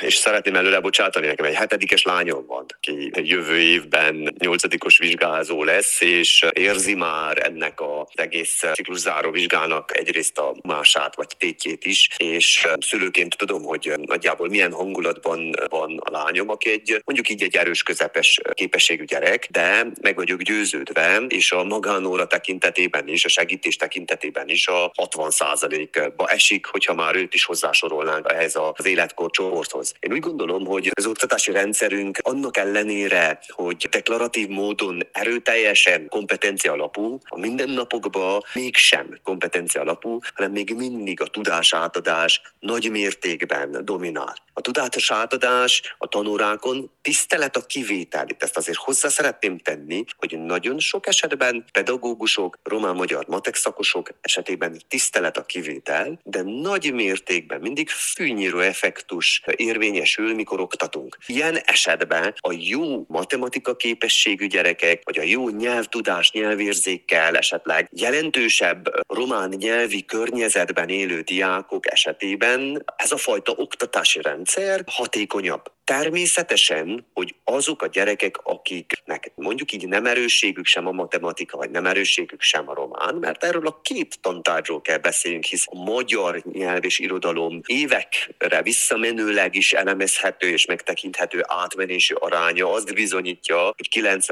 és szeretném előre bocsátani, nekem egy 7-es lányom van, aki jövő évben 8-os vizsgázó lesz, és érzi már ennek az egész cikluszáró vizsgának egyrészt a mását vagy tétjét is, és szülőként tudom, hogy nagyjából milyen hangulatban van a lányom, aki mondjuk így egy erős közepes képességű gyerek, de meg vagyok győződve, és a magánóra tekintetében is, a segítés tekintetében is a 60%-ba esik, hogyha már őt is hozzásorolnánk ehhez az életkor csoporthoz. Én úgy gondolom, hogy az oktatási rendszerünk annak ellenére, hogy deklaratív módon erőteljesen kompetencia alapú, a mindennapokban mégsem kompetencia alapú, hanem még mindig a tudásátadás nagy mértékben dominál. A tudásátadás a tanórákon tisztelet a kivétel. Itt ezt azért hozzá szeretném tenni, hogy nagyon sok esetben pedagógusok, román-magyar matek szakosok esetében tisztelet a kivétel, de nagy mértékben mindig fűnyíró effektus érvényesül, mikor oktatunk. Ilyen esetben a jó matematika képességű gyerekek, vagy a jó nyelvtudás, nyelvérzékkel esetleg jelentősebb román nyelvi környezetben élő diákok esetében ez a fajta oktatási rendszer hatékonyabb. Természetesen, hogy azok a gyerekek, akiknek mondjuk így nem erősségük sem a matematika, vagy nem erősségük sem a román, mert erről a két tantárgyról kell beszéljünk, hisz a magyar nyelv és irodalom évekre visszamenőleg is elemezhető és megtekinthető átmenési aránya azt bizonyítja, hogy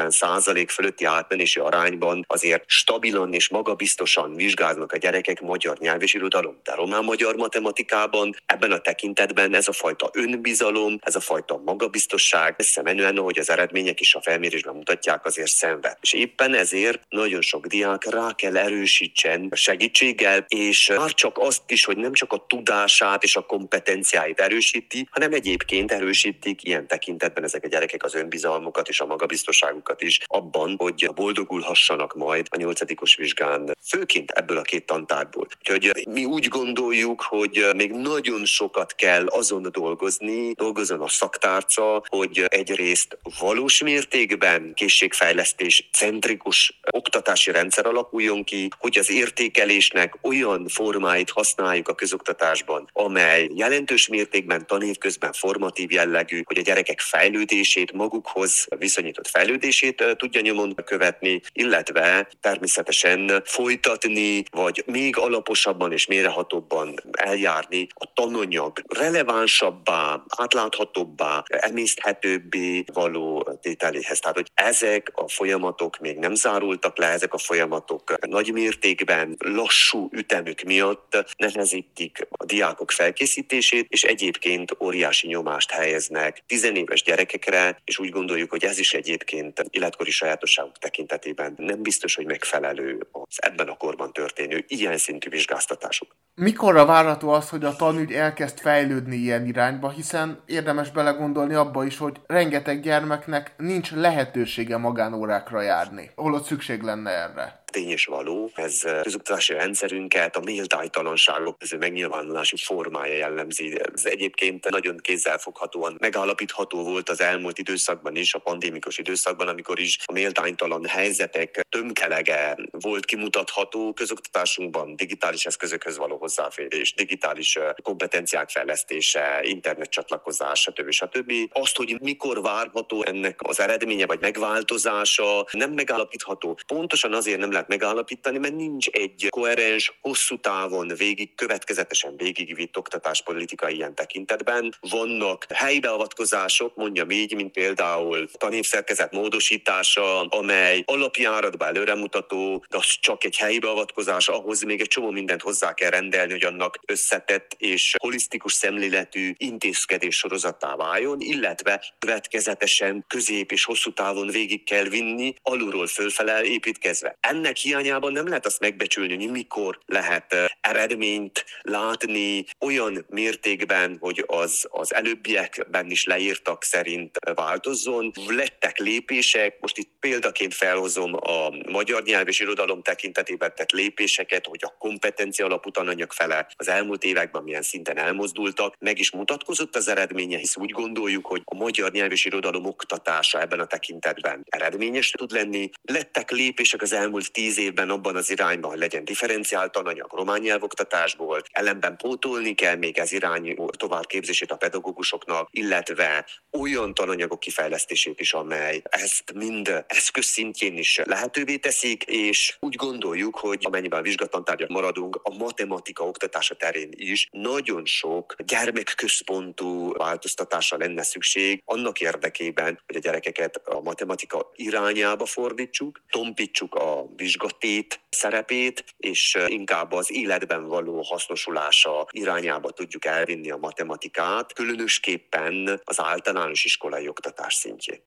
90% fölötti átmenési arányban azért stabilan és magabiztosan vizsgáznak a gyerekek magyar nyelv és irodalom. De román-magyar matematikában ebben a tekintetben ez a fajta önbizalom, ez a fajta magabiztosság, messze menően, ahogy az eredmények is a felmérésben mutatják, azért szenved. És éppen ezért nagyon sok diák rá kell erősítsen segítséggel, és már csak azt is, hogy nem csak a tudását és a kompetenciáit erősíti, hanem egyébként erősítik ilyen tekintetben ezek a gyerekek az önbizalmukat és a magabiztosságukat is abban, hogy boldogulhassanak majd a 8-os vizsgán, főként ebből a két tantárgyból. Úgyhogy mi úgy gondoljuk, hogy még nagyon sokat kell azon dolgozzon a szaktárca, hogy egyrészt valós mértékben készségfejlesztés centrikus oktatási rendszer alakuljon ki, hogy az értékelésnek olyan formáit használjuk a közoktatásban, amely jelentős mértékben tanév közben formatív jellegű, hogy a gyerekek fejlődését, magukhoz viszonyított fejlődését tudja nyomon követni, illetve természetesen folytatni, vagy még alaposabban és mélyrehatóbban eljárni a tananyag relevánsabbá, átláthatóbbá, emészthetőbbé való tételéhez. Tehát, hogy ezek a folyamatok még nem zárultak le, ezek a folyamatok nagy mértékben lassú ütemük miatt nehezítik a diákok felkészítését, és egyébként óriási nyomást helyeznek tizenéves gyerekekre, és úgy gondoljuk, hogy ez is egyébként életkori sajátosságok tekintetében nem biztos, hogy megfelelő az ebben a korban történő ilyen szintű vizsgáztatásuk. Mikorra várható az, hogy a tanügy elkezd fejlődni ilyen irányba, hiszen érdemes belegondolni abba is, hogy rengeteg gyermeknek nincs lehetősége magánórákra járni, holott szükség lenne erre. Tény és való, ez közoktatási rendszerünket a méltánytalanságok közül megnyilvánulási formája jellemzi. Ez egyébként nagyon kézzelfoghatóan megállapítható volt az elmúlt időszakban is, a pandémikus időszakban, amikor is a méltánytalan helyzetek tömkelege volt kimutatható közoktatásunkban, digitális eszközökhöz való hozzáférés, digitális kompetenciák fejlesztése, internetcsatlakozás, stb. Azt, hogy mikor várható ennek az eredménye vagy megváltozása, nem megállapítható. Pontosan azért nem lehet megállapítani, mert nincs egy koherens, hosszú távon következetesen végigvitt oktatáspolitika ilyen tekintetben. Vannak helyi beavatkozások, mondjam így, mint például tanévszerkezet módosítása, amely alapjáratban előremutató, de az csak egy helyi beavatkozás, ahhoz még egy csomó mindent hozzá kell rendelni, hogy annak összetett és holisztikus szemléletű intézkedés sorozattá váljon, illetve következetesen közép és hosszú távon végig kell vinni, alulról fölfele építkezve. Ennek hiányában nem lehet azt megbecsülni, hogy mikor lehet eredményt látni olyan mértékben, hogy az előbbiekben is leírtak szerint változzon. Lettek lépések, most itt példaként felhozom a magyar nyelv és irodalom tekintetében tett lépéseket, hogy a kompetencia alapú tananyag fele az elmúlt években milyen szinten elmozdultak. Meg is mutatkozott az eredménye, hisz úgy gondoljuk, hogy a magyar nyelv és irodalom oktatása ebben a tekintetben eredményes tud lenni. Lettek lépések az elmúlt 10 évben abban az irányban, hogy legyen differenciált tananyag román nyelvoktatásból, ellenben pótolni kell még ez irányú továbbképzését a pedagógusoknak, illetve olyan tananyagok kifejlesztését is, amely ezt mind eszköz szintjén is lehetővé teszik, és úgy gondoljuk, hogy amennyiben vizsgatantárgyak maradunk, a matematika oktatása terén is nagyon sok gyermekközpontú változtatásra lenne szükség annak érdekében, hogy a gyerekeket a matematika irányába fordítsuk, tompítsuk a vizsgatét szerepét, és inkább az életben való hasznosulása irányába tudjuk elvinni a matematikát, különösképpen az általános iskolai oktatás szintjén.